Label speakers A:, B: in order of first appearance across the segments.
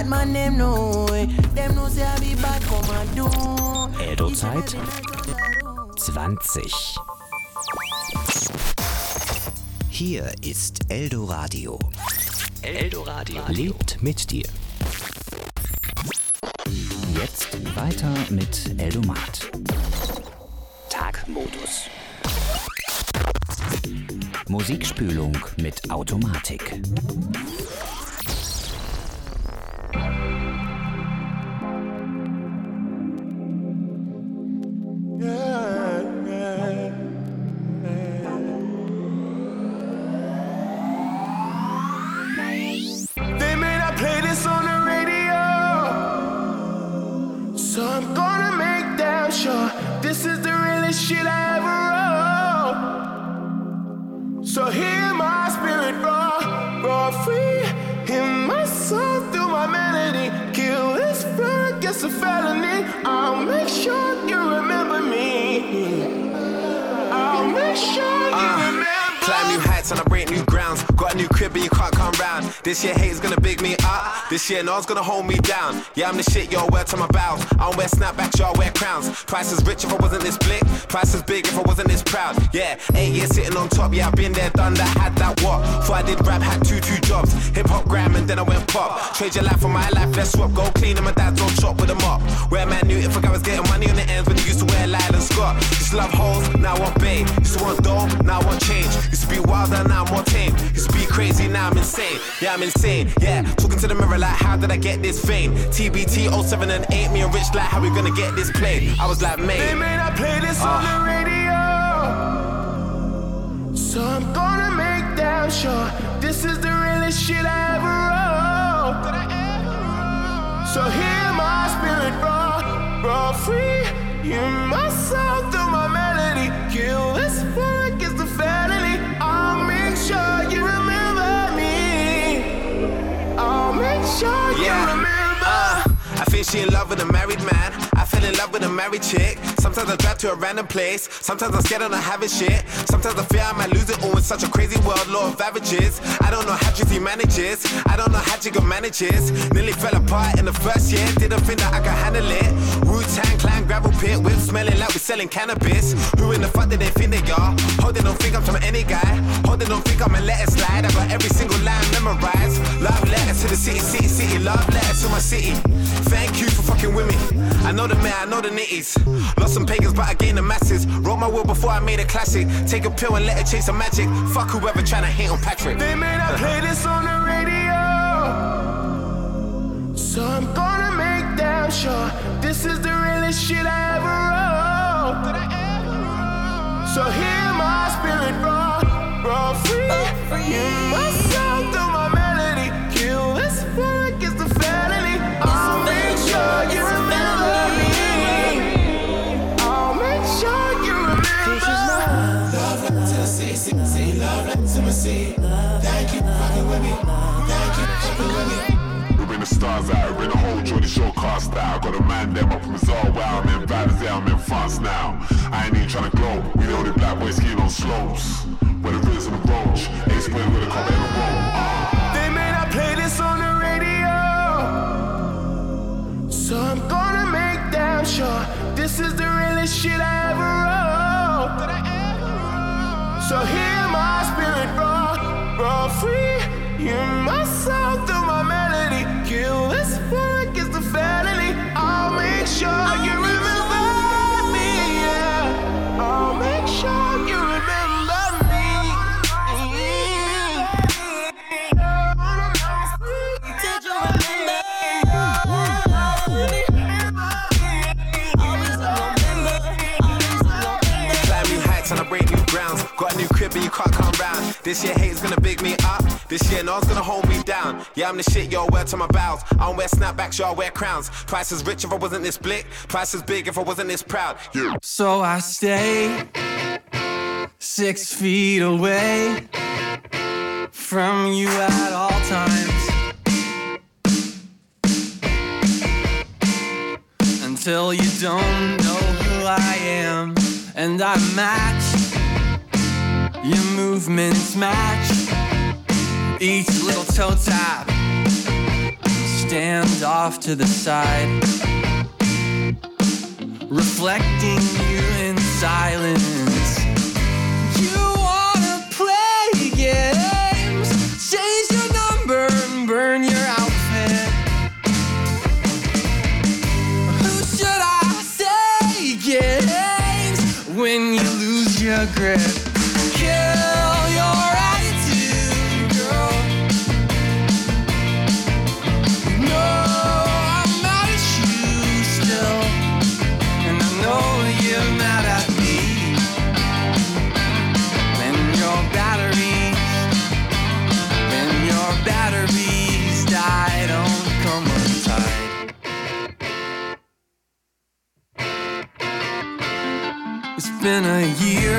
A: Bad man them know, them know say I be bad come and do.
B: Eldo-Zeit 20. Hier ist Eldoradio. Eldoradio lebt mit dir. Jetzt weiter mit Eldomat. Tagmodus. Musikspülung mit Automatik.
C: This is the realest shit I ever wrote. So hear my spirit roar free. Hear my soul through my melody. Kill this flow, gets a felony. I'll make sure you remember me. I'll make sure you remember.
D: Climb new heights and I break new grounds. Got a new crib and you can't come round. This year hate's gonna big me up. This year no one's gonna hold me down. Yeah, I'm the shit, y'all wear to my bows. I don't wear snapbacks, y'all wear crowns. Price is rich if I wasn't this blick. Price is big if I wasn't this proud. Yeah, 8 years sitting on top. Yeah, I've been there, done that, had that what. Before I did rap, had two jobs. Hip hop gram and then I went pop. Trade your life for my life, let's swap. Go clean and my dad's on shop with a mop. Where man knew if a guy was getting money on the ends when he used to wear Lyle and Scott. Used to love hoes, now I want bae. Used to want dough, now I want change. Used to be wilder, now I'm more tame. Used to be crazy, now I'm insane. Yeah, I'm insane. Yeah, talking to the mirror like, how did I get this fame? TBT 07 and 8, me and Rich like, how we gonna get this played? I was like, mate.
C: They may not play this on the radio, so I'm gonna make damn sure this is the realest shit I ever wrote. So hear my spirit roar free. Hear my soul through my melody. Kill this funk is the felony. I'll make sure you remember me. I'll make sure you remember.
D: I think she in love with a married man. I fell in love with a married chick. Sometimes I drive to a random place. Sometimes I'm scared of not having shit. Sometimes I fear I might lose it all in such a crazy world, law of averages. I don't know how Drizzy manages. I don't know how Jigga manages. Nearly fell apart in the first year. Didn't think that I could handle it. Wu-Tang Clan, gravel pit, whip smelling like we selling cannabis. Who in the fuck did they think they are? Hope they don't think I'm from any guy. Hope they don't think I'm a let it slide. I got every single line memorized. Love letters to the city. Love letters to my city. Thank you for fucking with me. I know the man, I know the nitties. Lost some pagans, but I gained the masses. Wrote my will before I made a classic. Take a pill and let it chase some magic. Fuck whoever tryna hate on Patrick.
C: They may not play this on the radio, so I'm gonna make damn sure this is the realest shit I ever wrote. So hear my spirit roar free. Hear my soul through my melody. Kill this funk is the felony. I'll make sure you remember me. I'll make sure you remember. Love to the city, love to my city. Thank you for fucking with me. Thank you for fucking with me.
E: We bring the stars out, we bring the whole Jordy show cast out. Got a man them up from Zalwell, I'm in Valais, I'm in France now. I ain't even tryna glow, we the only black boys skiing on slopes. Where the rivers and the roach, Ace Square with a cop and a roll.
C: They may not play this on the radio, so I'm gonna make damn sure this is the realest shit I ever wrote. So hear my spirit roar free. Hear my soul through my melody. Kill this funk is the felony. I'll make sure you remember me. Yeah, I'll make sure you remember me. Did you remember?
D: Climb new heights and I break new grounds. Got a new crib and you can't come round. This year hate's gonna big me up. This year no one's gonna hold me down. Yeah, I'm the shit, y'all wear to my bows. I don't wear snapbacks, y'all wear crowns. Price is rich if I wasn't this blick. Price is big if I wasn't this proud. Yeah.
A: So I stay 6 feet away from you at all times, until you don't know who I am. And I match, your movements match, each little toe tap stand off to the side, reflecting you in silence. You wanna play games, change your number and burn your outfit. Who should I say games when you lose your grip? Kill your attitude, girl. No, I'm mad at you still, and I know you're mad at me. When your batteries die, don't come untied. It's been a year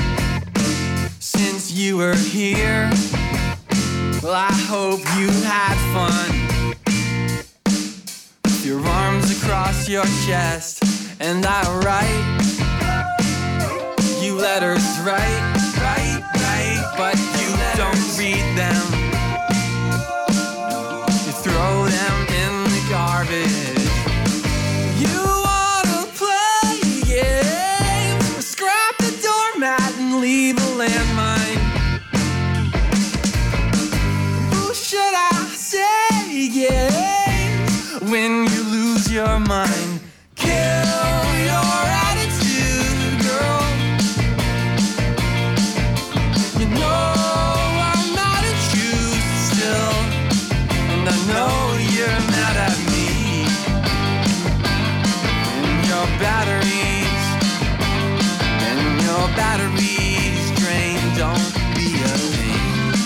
A: since you were here. Well, I hope you had fun. With your arms across your chest, and I write you letters, right, but you don't read them. You throw them in the garbage. You wanna play games, scrap the doormat and leave a landmine. Who should I say games when you lose your mind? Kill your attitude, girl. You know I'm mad at you still, and I know you're mad at me. And your batteries drain, don't be a pain.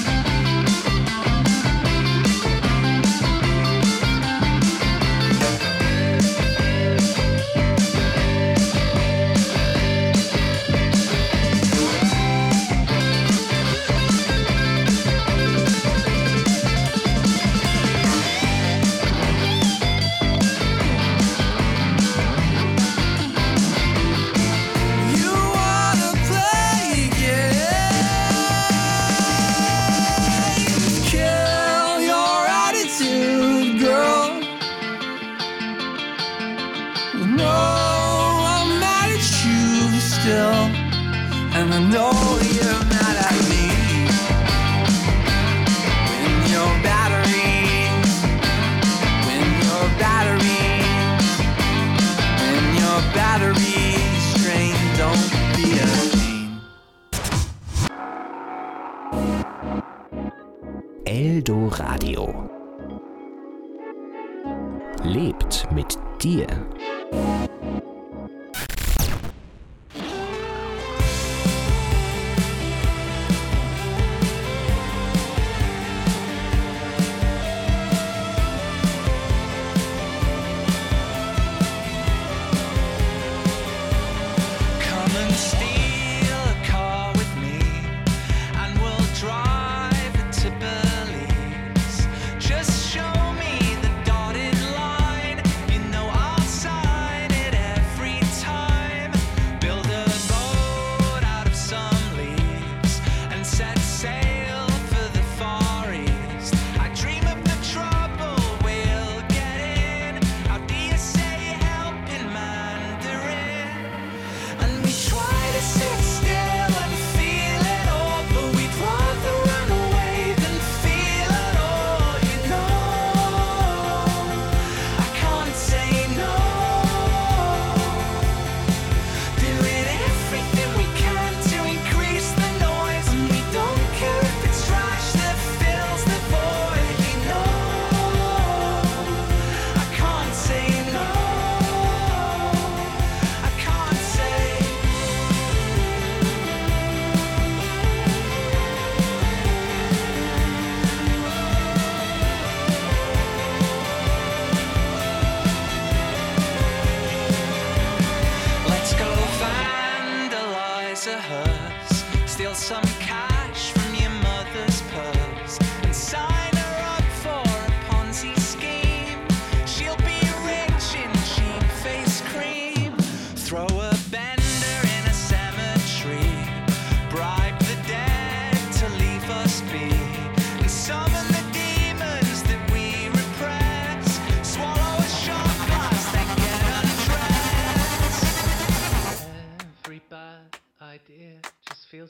A: You wanna play games, kill your attitude, girl. You know I'm mad at you still, and I know you're mad at me. When your batteries drain, don't be a pain.
B: Eldoradio. Lebt mit dir.
A: Come and steal a car with me, and we'll drive it to Belize. Just show me the dotted line, you know I'll sign it every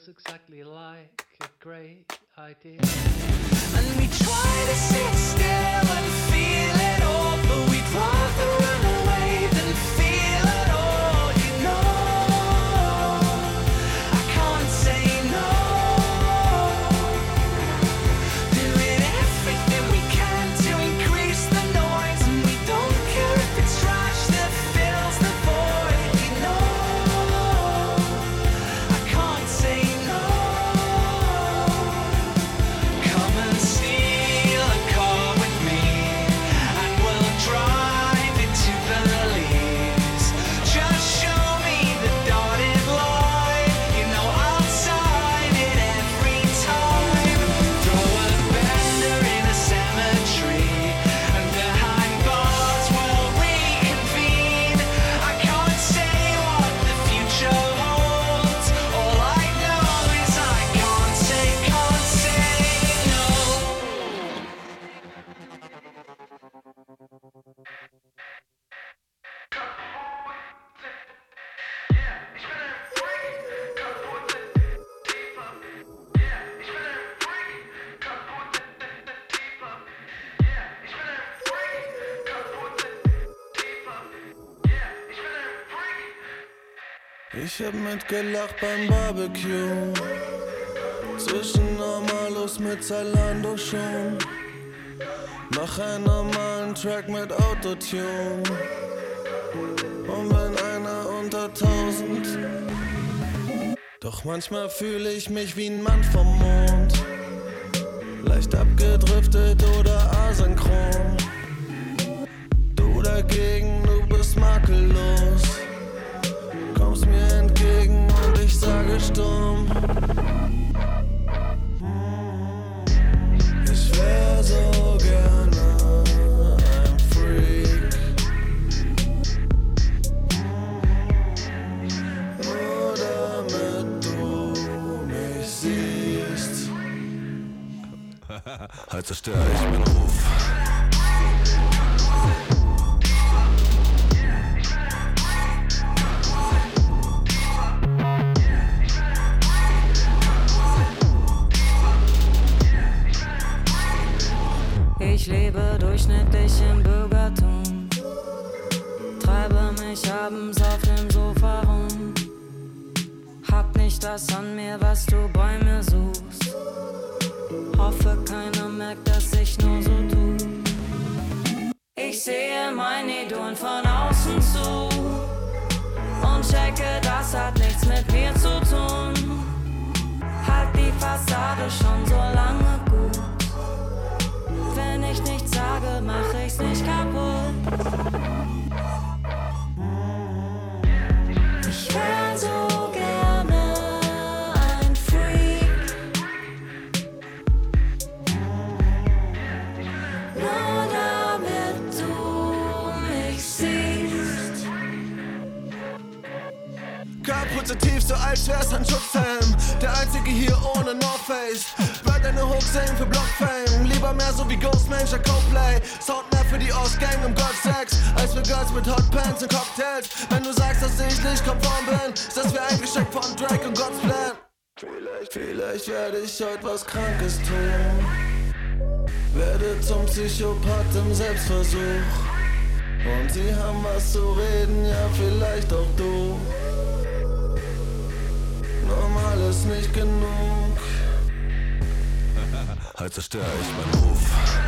F: exactly like a great idea.
A: And we try to sit still and feel it all, but we'd rather run away than feel it all, you know. I can't say no. Doing everything we can to increase the noise, and we don't care if it's trash that fills the void, you know. I can't say no. Come and steal a car with me, and we'll drive into the leaves. Just show me the dotted line, you know I'll sign it every time. Throw a bender in a cemetery, and behind bars we'll reconvene. I can't say what the future holds. All I know is I can't say no.
C: Ich hab mitgelacht beim Barbecue, zwischen Normalos mit Zalando schon. Mach einen normalen Track mit Autotune und bin einer unter 1000. Doch manchmal fühle ich mich wie ein Mann vom Mond, leicht abgedriftet oder asynchron. Du dagegen, du bist makellos, kommst mir entgegen und ich sage stumm. Ich wär so gerne ein Freak, nur damit du mich siehst. Halt zerstör ich meinen Ruf.
G: Ich lebe durchschnittlich im Bürgertum, treibe mich abends auf dem Sofa rum, hab nicht das an mir, was du bei mir suchst, hoffe keiner merkt, dass ich nur so tu. Ich sehe meine Idolen von außen zu und checke, das hat nichts mit mir zu tun. Halt die Fassade schon so lange gut. Wenn ich nichts sage, mach ich's nicht kaputt. Ich wär so gerne ein Freak, nur damit du mich siehst.
C: K-positiv, so alt schwerst ein Schutzhelm, der einzige hier ohne North Face. Werd eine Hook singen für Blockfame, lieber mehr so wie Ghostmensch, Coldplay. Sound mehr für die Ostgang im Golfsex, als für Girls mit Hotpants und Cocktails. Wenn du sagst, dass ich nicht konform bin, ist das wie ein Geschenk von Drake und God's Plan. Vielleicht werde ich heute was Krankes tun, werde zum Psychopath im Selbstversuch. Und sie haben was zu reden, ja vielleicht auch du. Normal ist nicht genug. Halt zerstör ich meinen Ruf.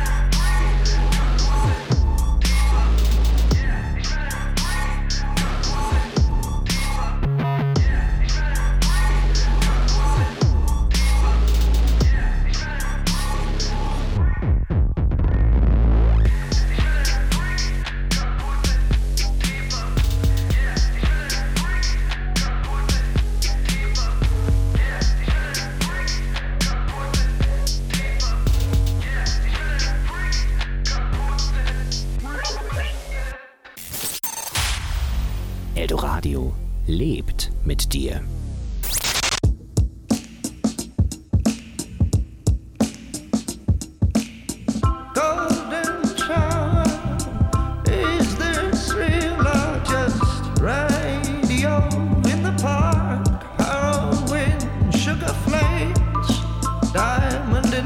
B: Eldoradio lebt mit dir.
H: Golden shower, is this real or just radio in the park? Heroin, sugar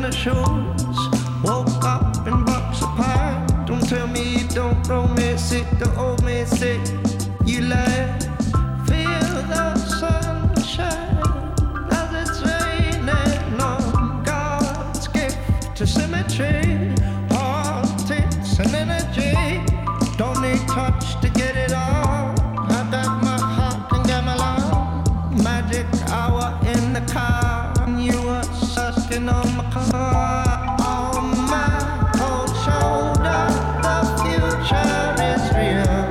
H: the shoes. Woke up in box apart. Don't tell me you don't romance it. The old man said you lie. Feel the sunshine as it's raining on God's gift to symmetry. Politics and energy. Don't need touch to get it on. I got my heart and got my love. Magic hour in the car. You were sucking on my car. On my cold shoulder, the future is real.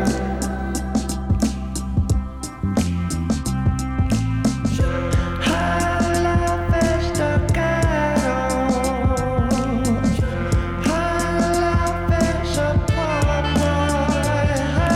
H: I love is the ghetto. I love is a poor boy.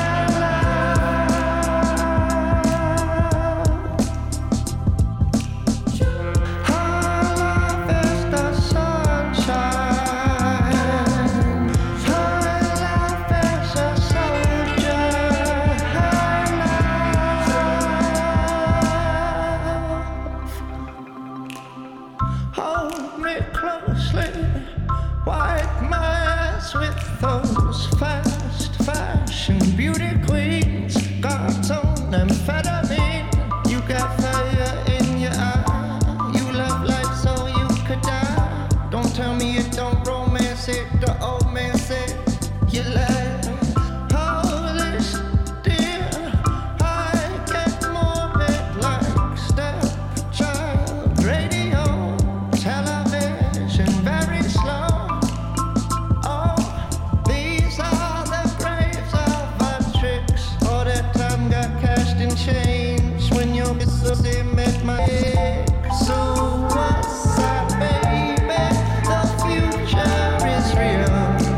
H: Hold me closely, wipe my ass with those fast fashion beauty queens. God's own amphetamine. You got fire in your eye. You love life so you could die. Don't tell me you don't romance it. The old man said you lie. Holy dear, I get morbid like stepchild. Radio, television, very slow. Oh, these are the graves of our tricks. All that time got cashed in change when your pussy met my ex. So what's up, baby? The future is real.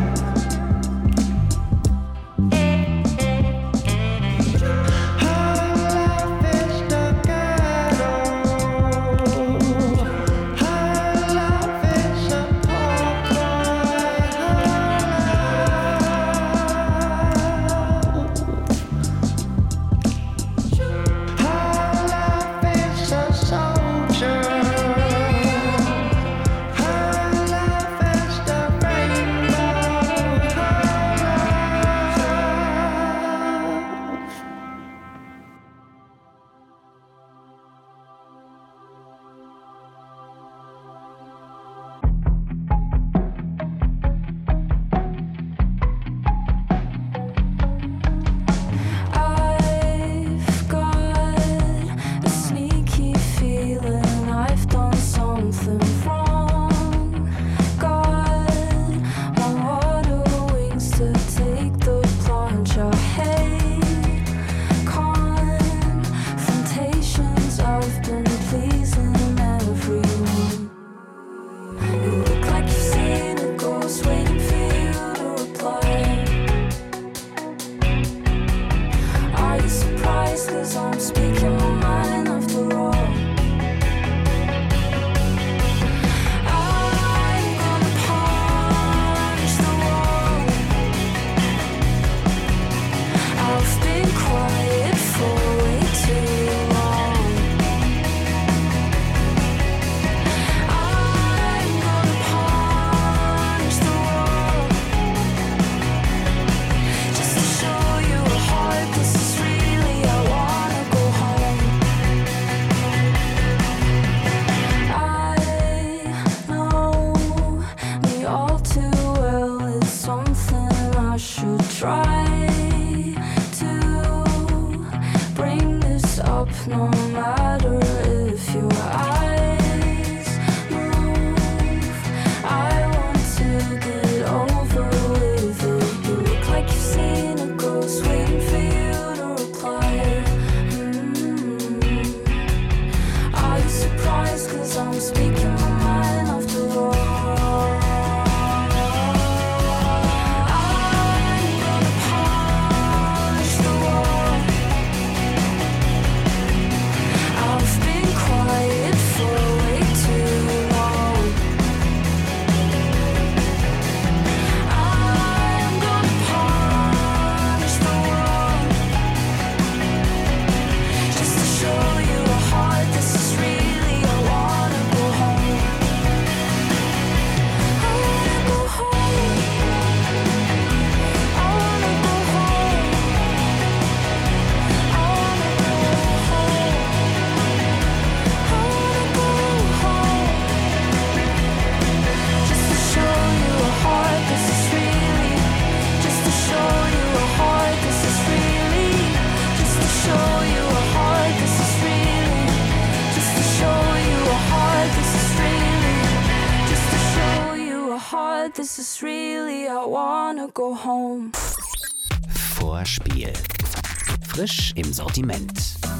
G: God, this is really, I wanna go home.
B: Vorspiel. Frisch im Sortiment.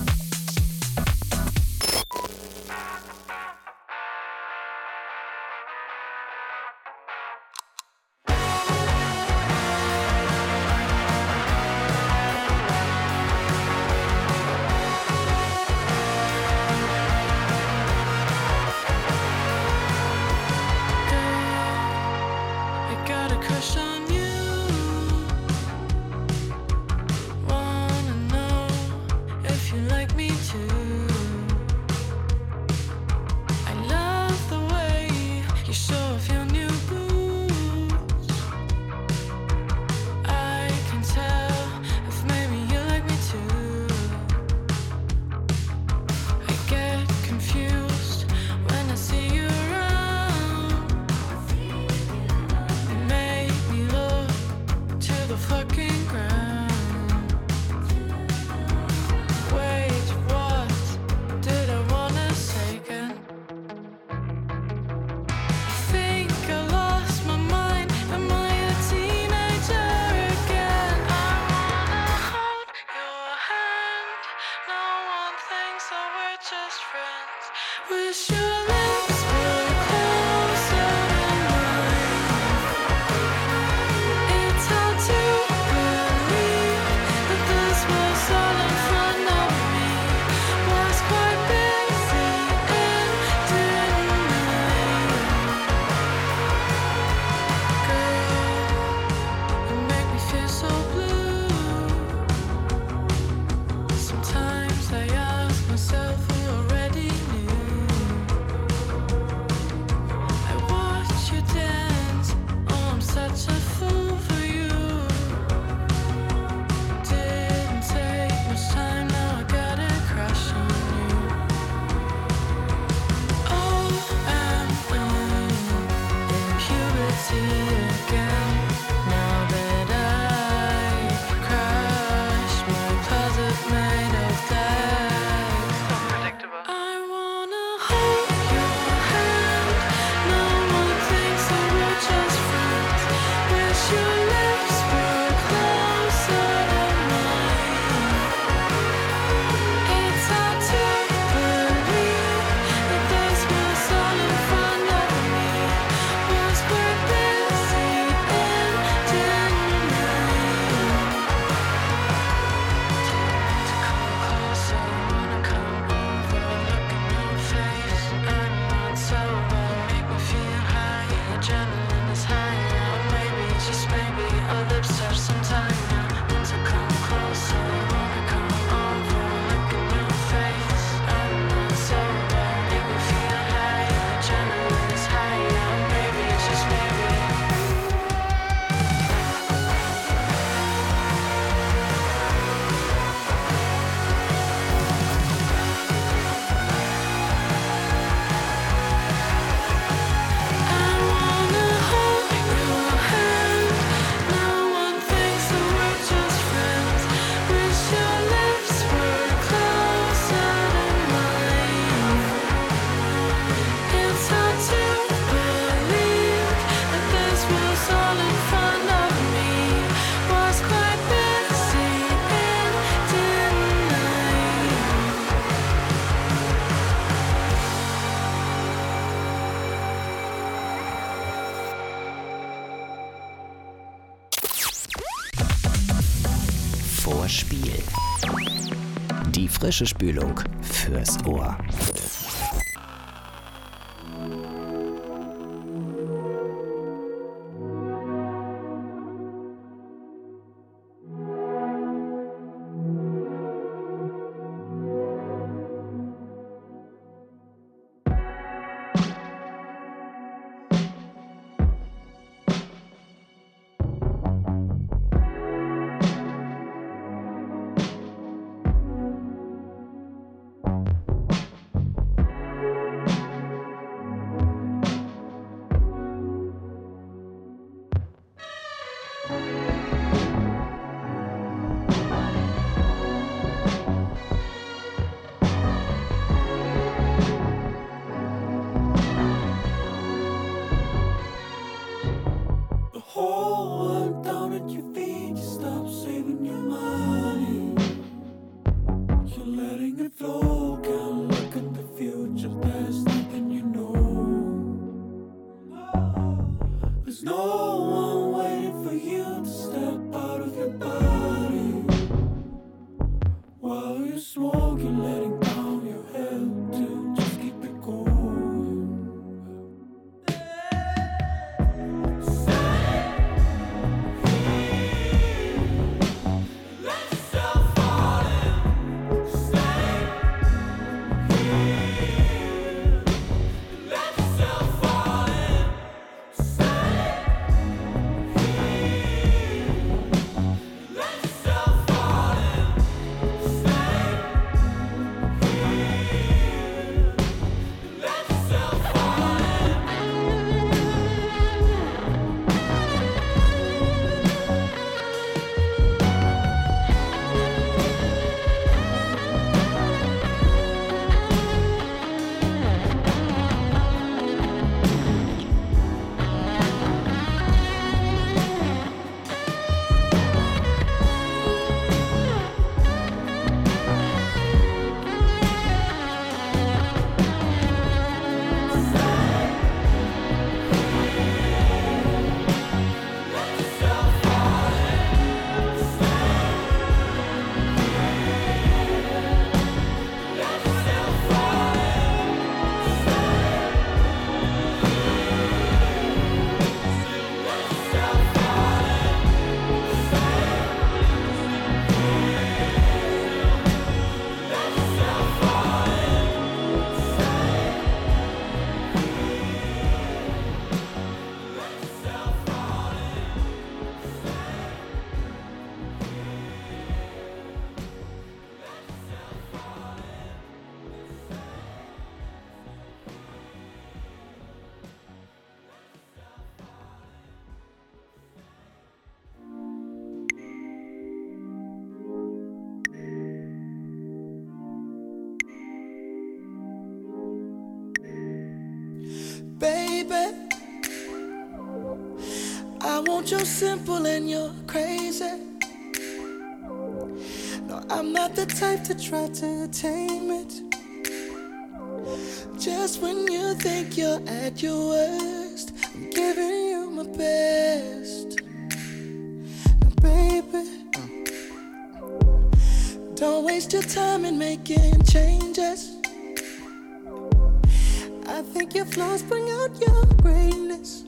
B: Vorspiel. Die frische Spülung fürs Ohr.
I: forward, down at your feet, you stop saving your money. You're letting it flow, can't look at the future, there's nothing you know. There's no one waiting for you to step out of your body. While you're smoking, letting down your head to just keep it going. Let yourself fall in. Stay here. Let yourself fall in. Stay here. Let yourself fall in. Stay here. Let yourself fall in.
H: Baby, I want you simple and you're crazy. No, I'm not the type to try to tame it. Just when you think you're at your worst, I'm giving you my best. Now, baby, don't waste your time in making changes. I think your flaws bring out your greatness.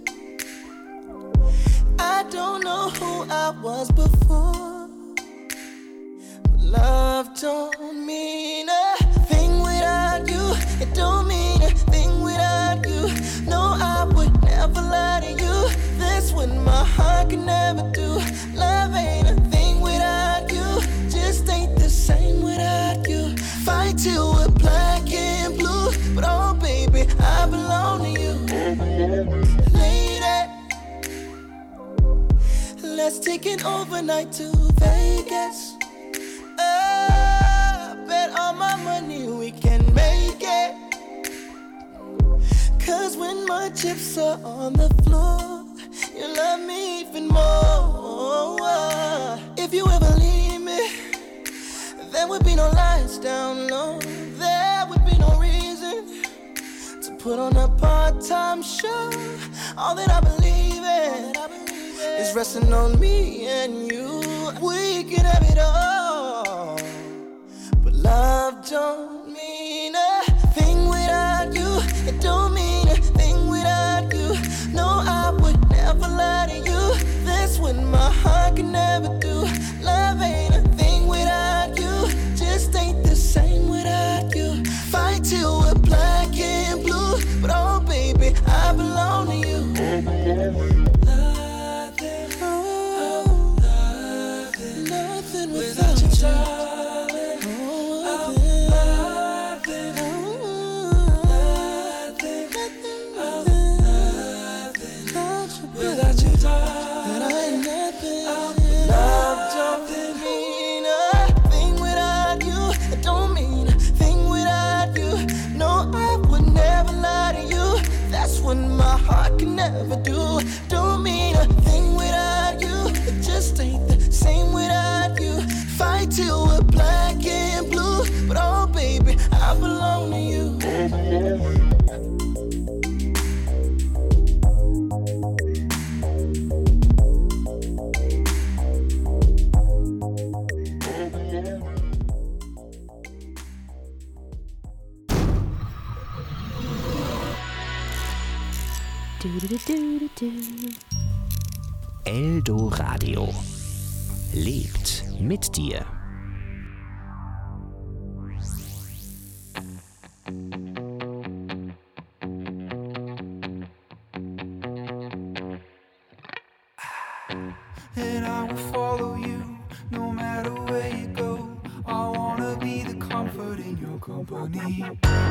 H: I don't know who I was before, but love don't mean a thing without you. It don't mean a thing without you. No, I would never lie to you. That's what my heart can never do. Love ain't a thing without you. Just ain't the same without you. Fight till we're black and blue, but oh baby, I belong to you. Lady, let's take an overnight to Vegas. Bet all my money we can make it. Cause when my chips are on the floor, you love me even more. If you ever leave me, there would be no lights down low. There would be no reason to put on a part-time show. All that I believe in is resting on me and you. We can have it all, but love don't mean a thing without you. It don't mean a thing without you. No, I would never lie to you. That's what my heart can never do. Love ain't a thing without you. Just ain't the same without you. Fight till we're black and blue, but oh baby, I belong to you. Nothing without you, darling. Without you, darling, that I ain't nothing. Love don't mean a thing without you. It don't mean a thing without you. No, I would never lie to you. That's what my heart can never do. Don't mean a thing without you.
B: Eldoradio lebt mit dir.
I: And I will follow you no matter where you go. I wanna be the comfort in your company.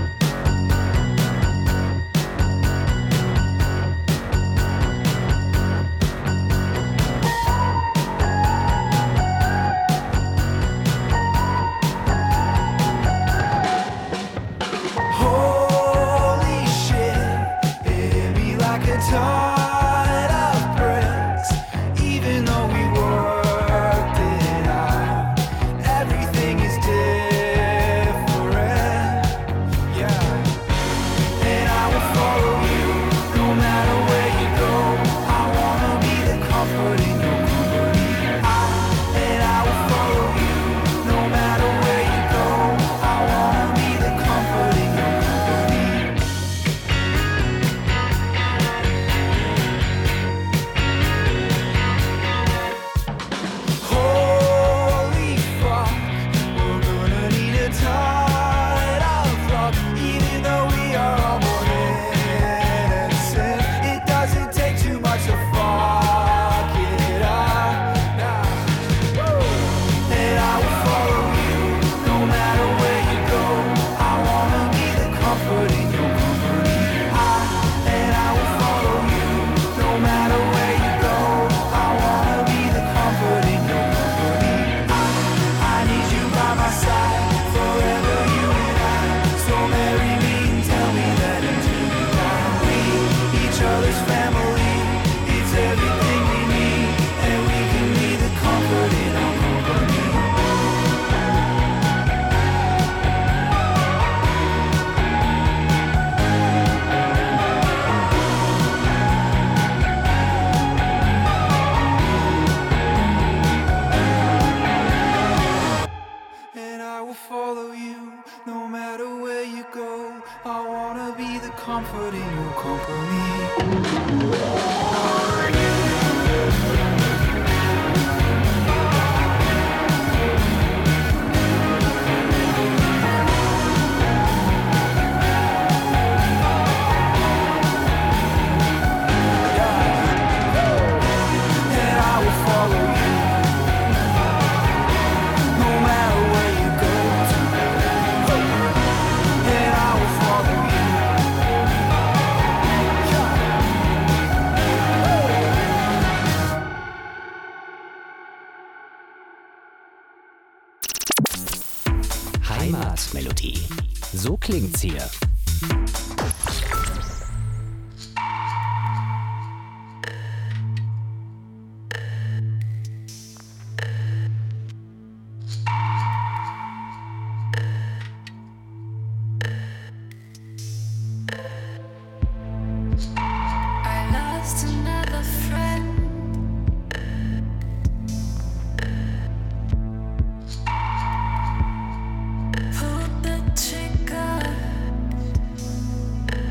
I: Holy shit, it hit me like a ton of bricks. Even though we worked it out, everything is different. Yeah, and I will follow you no matter where you go. I wanna be the comfort in your company. And I will follow you no matter where you go. I wanna be the comfort in your company. Holy fuck, we're gonna need a ton of luck. Even though we are all born innocent, it doesn't take too much to fuck it up. Nah. And I will follow you no matter where you go. I wanna be the comfort in your company. And I will follow you no matter where you go. I wanna be the comfort in your company. I need you by my side forever, you and I. So marry me and tell me that until we die, we each other's family. It's everything we need, and we can be the comfort in our company. And I will follow you no matter where you go. I wanna be the comfort in your company. And I will follow you no matter where you go. And I will follow you.
B: Heimatmelodie. So klingt's hier.
G: I lost another friend. Pulled the trigger.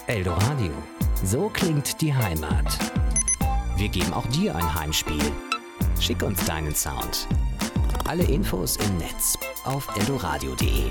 B: Eldoradio. So klingt die Heimat. Wir geben auch dir ein Heimspiel. Schick uns deinen Sound. Alle Infos im Netz auf eldoradio.de.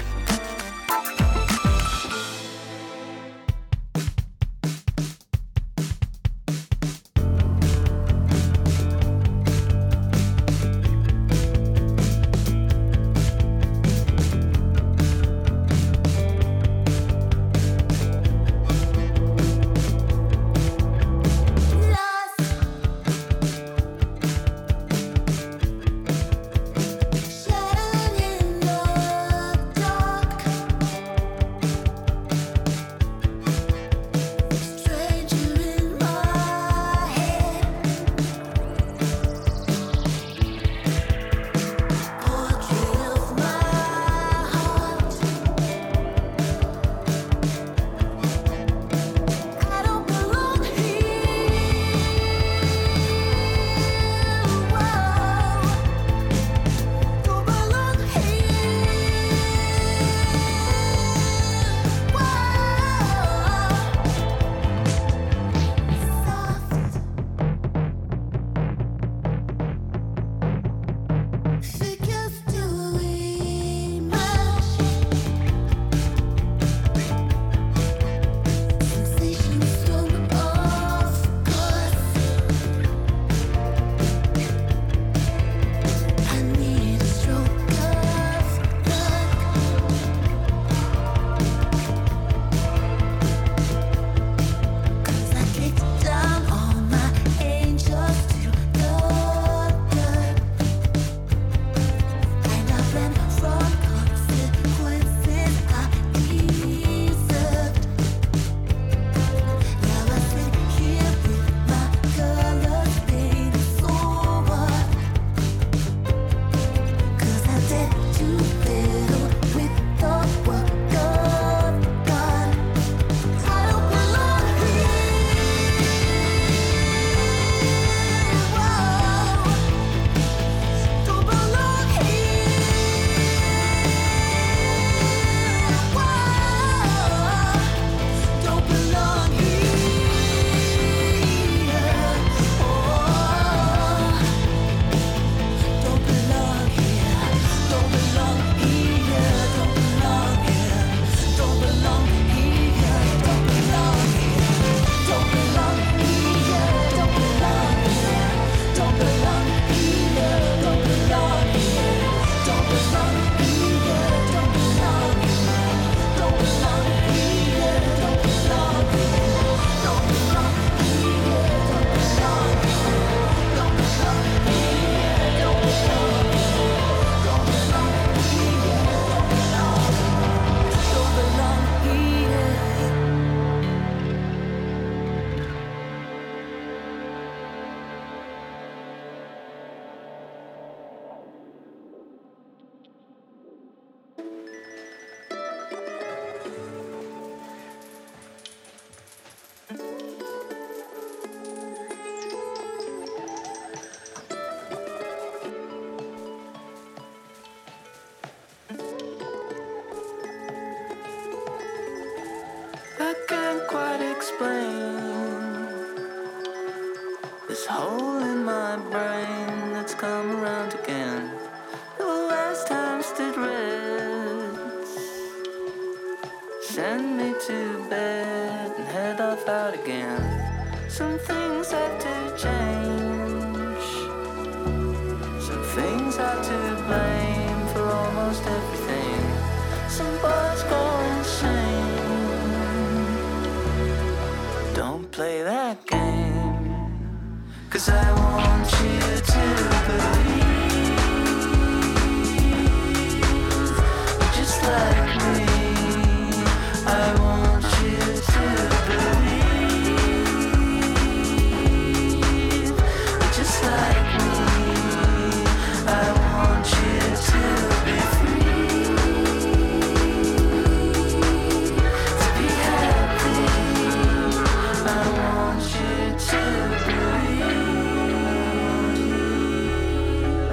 I: I can't quite explain this hole in my brain that's come around again. The last time stood reds. Send me to bed and head off out again. Some things have to change. Some things are to blame for almost everything. Some boys go insane. Don't play that game, 'cause I want you to believe, just like me. I want you to believe, just like me. I want you to be free, to be happy. I want you to believe.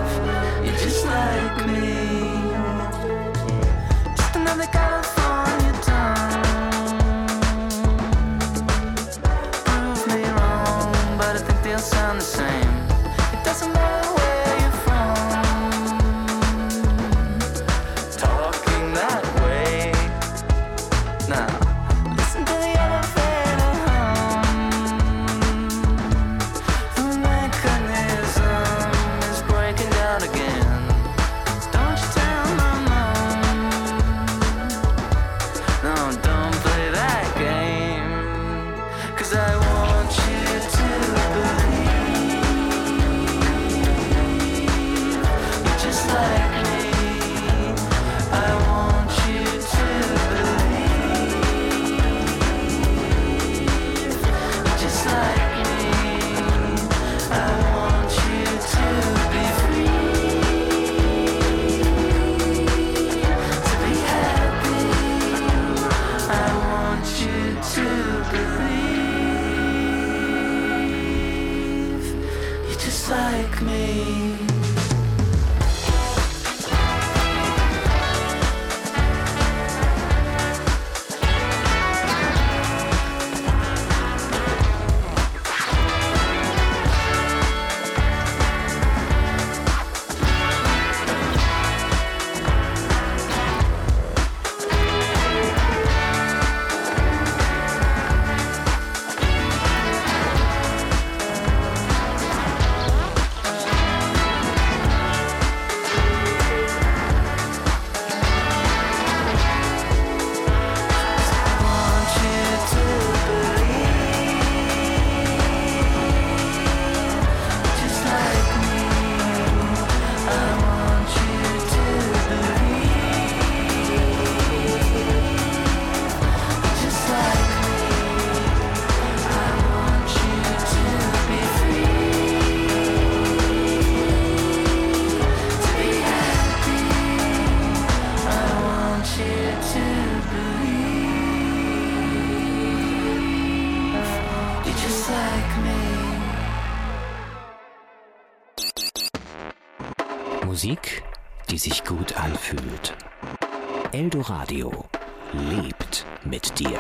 B: Musik, die sich gut anfühlt. Eldoradio lebt mit dir.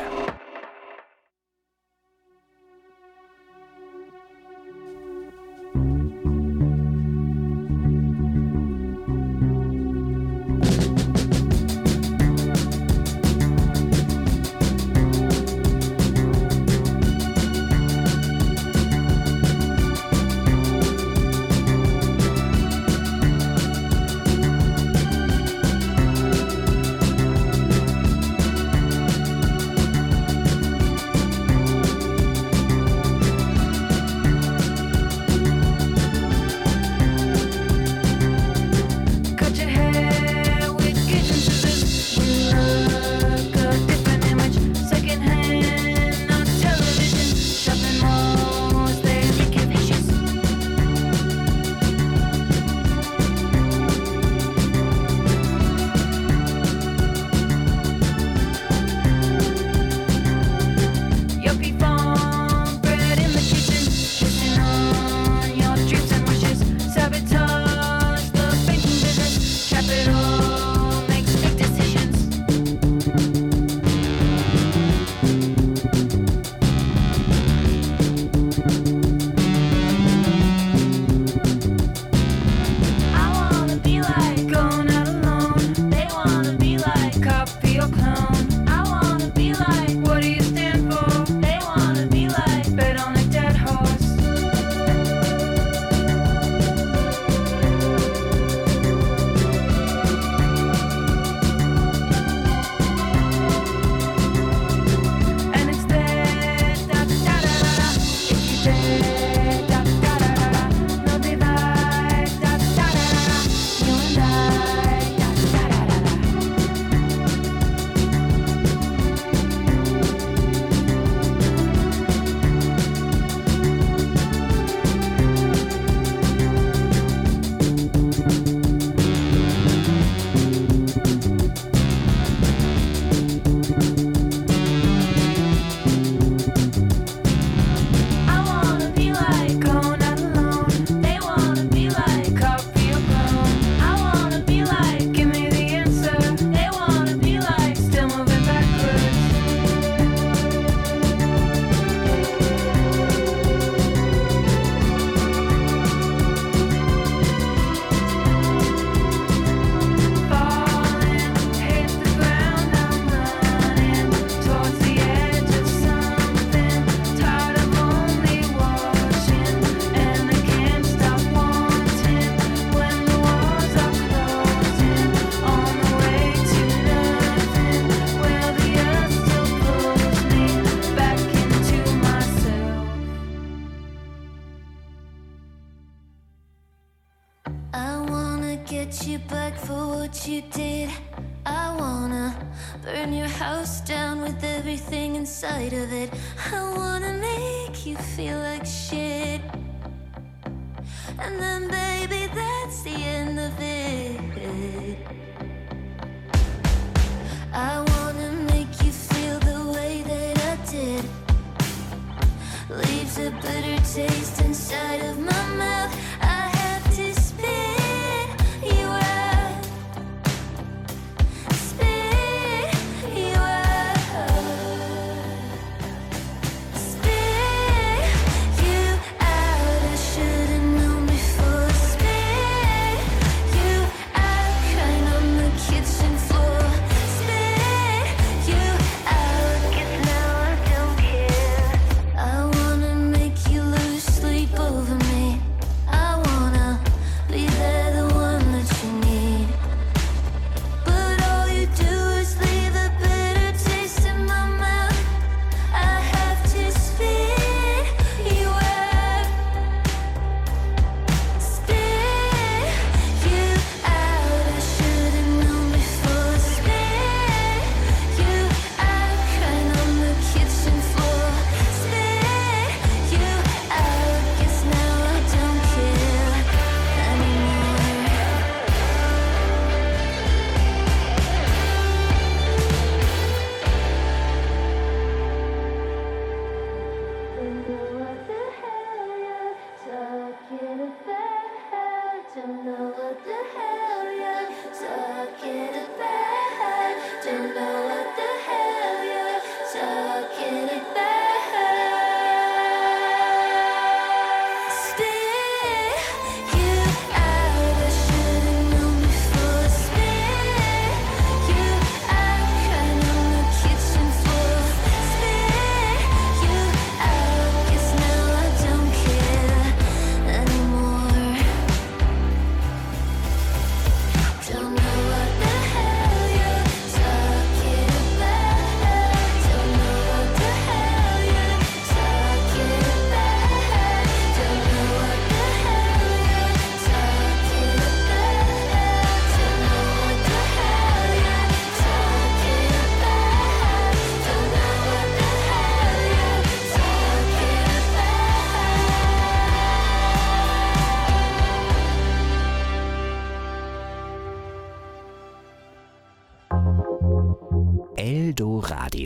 J: get you back for what you did. I wanna burn your house down with everything inside of it. I wanna make you feel like shit. And then baby, that's the end of it. I wanna make you feel the way that I did. Leaves a bitter taste inside of my mouth. I have to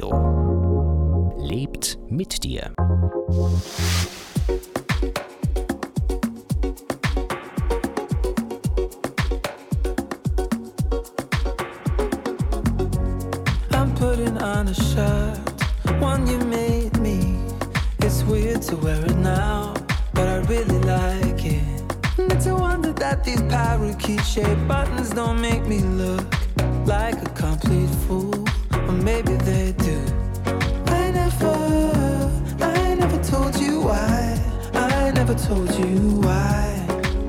B: Radio. Lebt mit dir.
I: I'm putting on a shirt, one you made me. It's weird to wear it now, but I really like it. And it's a wonder that these parakeet-shaped buttons don't make me look like a complete fool. Or maybe they do. I never told you why. I never told you why.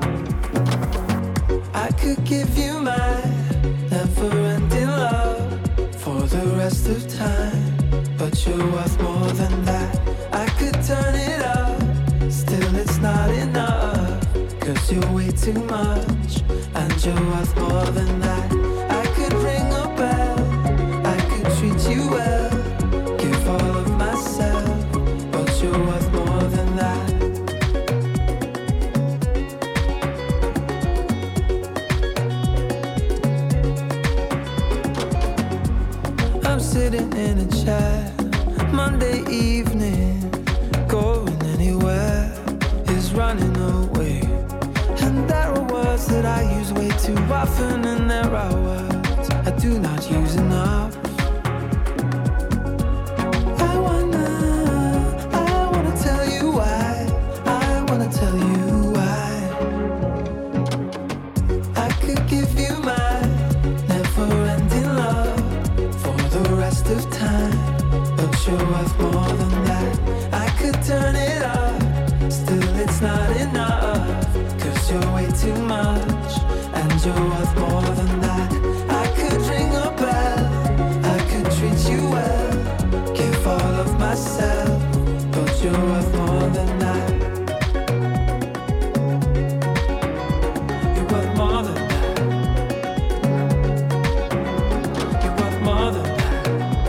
I: I could give you my never-ending love for the rest of time, but you're worth more than that. I could turn it up, still it's not enough, 'cause you're way too much, and you're worth more than that. I could ring a bell, I could treat you well, give all of myself, but you're worth more than that. I'm sitting in a chair, Monday evening, going anywhere is running away. And there are words that I use way too often, and there are words I do not use enough. I wanna tell you why. I wanna tell you why. I could give you my never-ending love for the rest of time, but you're worth more than that. I could turn it up, still it's not enough, 'cause you're way too much, and you're worth more than that. I could ring a bell, I could treat you well, give all of myself, but you're worth more than that. You're worth more than that. You're worth more than that.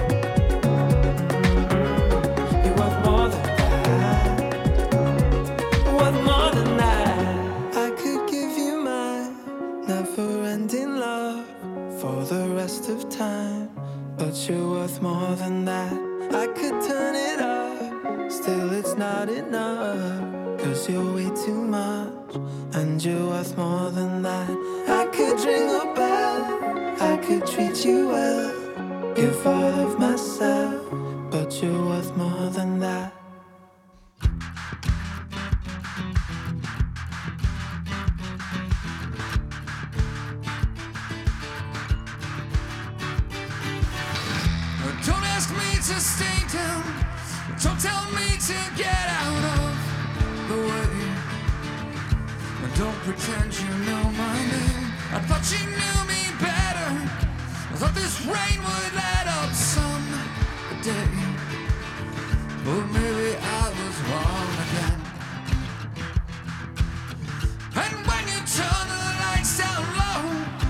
I: You're worth more than that. Worth more than that. I could give you my never-ending love for the rest of time, but you're worth more than that. I could turn it up, still it's not enough, 'cause you're way too much, and you're worth more than that. I could ring a bell, I could treat you well, give all of myself, but you're worth more than that.
A: Don't ask me to stay down. Don't tell me to get out of the way. Don't pretend you know my name. I thought you knew me better. I thought this rain would let up someday. But maybe I was wrong again. And when you turn the lights down low,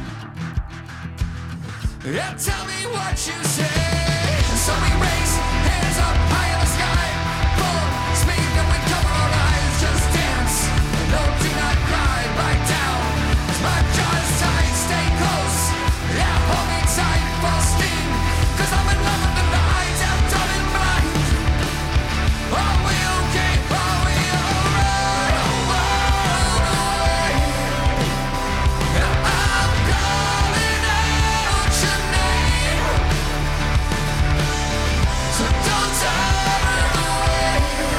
A: yeah, tell me what you say. So we raise hands up high in the sky, full speed and we cover our eyes. Just dance, no, do not cry. Bite down, my jaw's tight, stay close. Yeah, hold me tight, full steam, 'cause I'm in love with the night. I'm dumb and blind. Are we okay? Are we alright? Oh, away. I'm calling out your name. So don't turn away.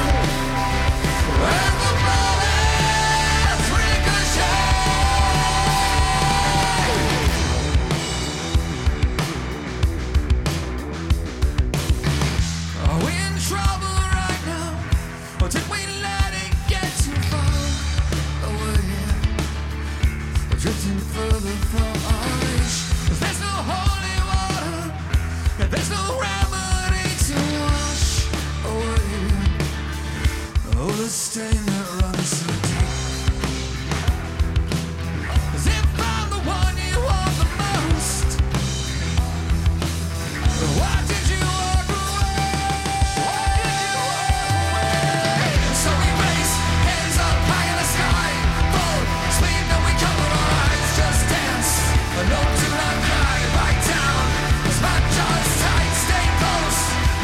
A: As the bullets ricochet. Are we in trouble right now? Or did we let it get too far away? Drifting further from our reach. 'Cause there's no holy water, and there's no remedy to wash away oh, the stain that runs so deep. 'Cause if I'm the one you want the most, why did you walk away? Why did you walk away? So we raise hands up high in the sky, full speed and we cover our eyes. Just dance, no, do not cry. Right down, 'cause my jaw's tight, stay close.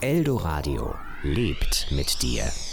B: Eldoradio lebt mit dir.